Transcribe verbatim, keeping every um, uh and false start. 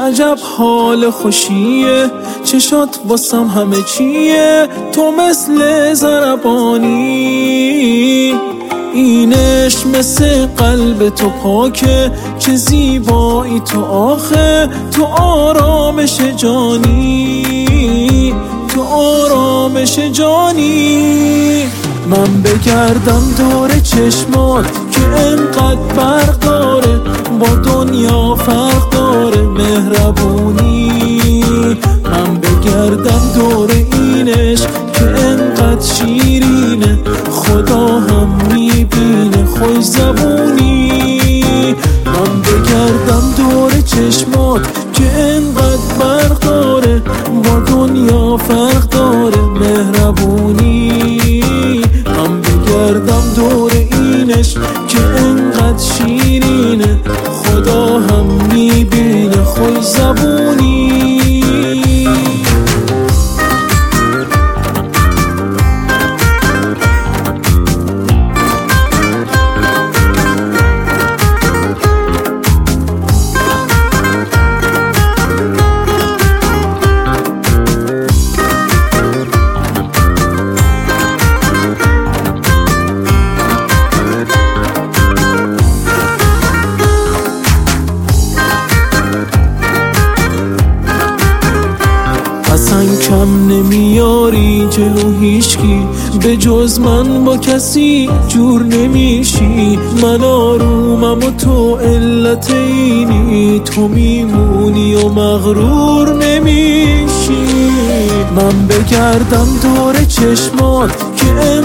عجب حال خوشیه، چشات واسم همه چیه، تو مثل ضربانی. اینش مثل قلب تو پاکه، چه زیبایی تو آخه، تو آرامش جانی، تو آرامش جانی. من بگردم دور چشمات که انقدر برق داره، با دنیا فرق داره مهربونی. من بگردم دور اینش که انقدر شیرینه، خدا هم میبینه خوش زبونی. من بگردم دور چشمات که انقدر برق داره، با دنیا فرق داره مهربونی. من بگردم دور اینش که انقدر شیرینه، خدا هم میبینه خوش زبونی. اصلا کم نمیاری جلو هیچکی، به جز من با کسی جور نمیشی. من آرومم و تو علت اینی، تو میمونی و مغرور نمیشی. من بگردم دور چشمات که